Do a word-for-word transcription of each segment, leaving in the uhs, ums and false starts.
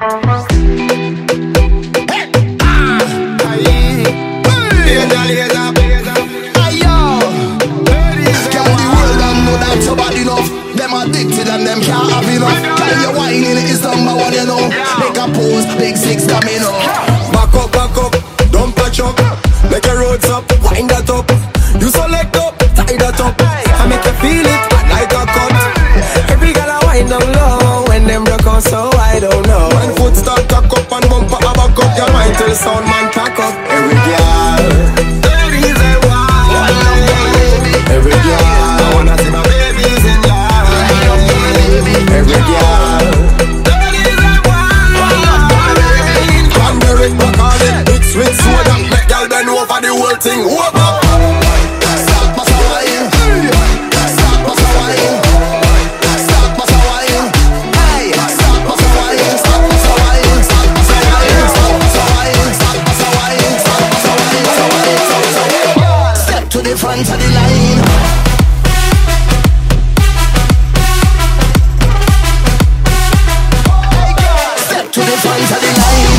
Addicted and them can't have enough. Tell you whining is number one, you know. Make a pose, big six domino. Back up, back up, don't touch up. Make your roads up, wind that up. You select up, tie that up. I make you feel it like a cut. Every girl I wind down low when them rock out, so I don't know. One foot start cock up and bumper a back up. Your mind till sound man pack up. Every girl, there is a wild. Every girl, I wanna see my babies in love. Every girl, there is a wild. Cranberry, Bacardi, mix with soda. Make girl bend over the whole thing over. Stop us a wine. Stop us a wine. Stop us a wine. Hey, stop us a wine. Stop us a wine. Stop us a wine. Stop us a wine. Stop us a wine. Stop us a wine. Stop us a wine. Step to the front of the line. To the front of the line.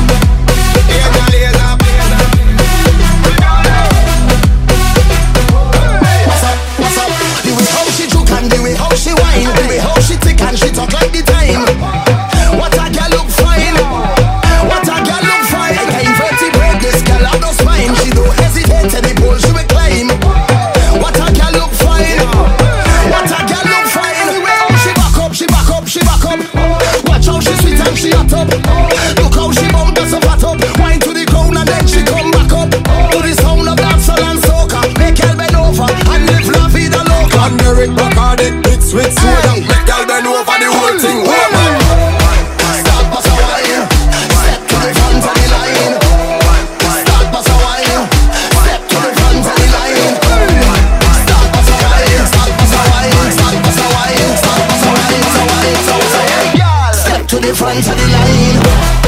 What's up, what's up? The way how she juke and the way how she whine, the way how she tick and she talk like the time. What a girl look fine. What a girl look fine. Like a invertebrate, this girl have no spine. She don't hesitate any pole she will climb. What a girl look fine. What a girl look fine. The way how she back up, she back up, she back up. Watch how she sweet and she hot up. Look how she bump us up, hot up. Wine to the ground and then she come back up. To the sound of dancehall and soca. Make girl bend over and live la vida loca. Cranberry, Bacardi, mix with soda. Make girl bend over the whole thing over. Stop us a wine. Step to the front of the line. Stop us a wine. Step to the front of the line. Stop us a wine. Stop us a wine. Stop us a wine. Stop us a wine. Stop us a wine. Step to the front of the line.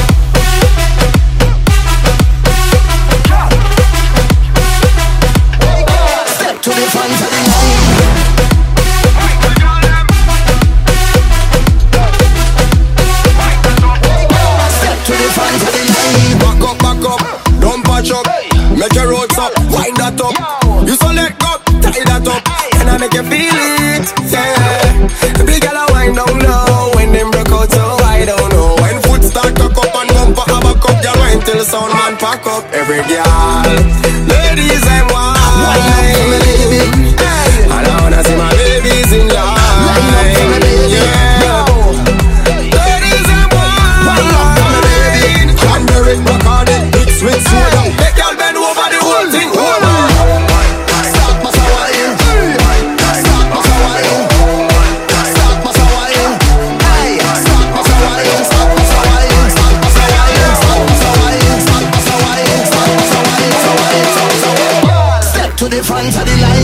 Step to the front of the line. Step to the front of the line. Back up, back up, don't patch up. Make your roads up, wind that up. You select up, tie that up. And I make you feel it, yeah. Big girl a wind down low when them broke out, so I don't know. When foot start cock up and bumper a back up, your wine till sound man pack up. Every girl, ladies and wine. And I wanna see my babies in line. Yeah. Ladies and wine. Cranberry, Bacardi, mix with soda. Make y'all bend over the whole thing over. Stop us a wine. Stop us a wine. Stop us a wine. Hey, stop us a wine. Stop us a wine. Stop us a wine. Stop us a wine. Stop us a wine. Stop us a wine. Stop us a wine. Step to the front of the line.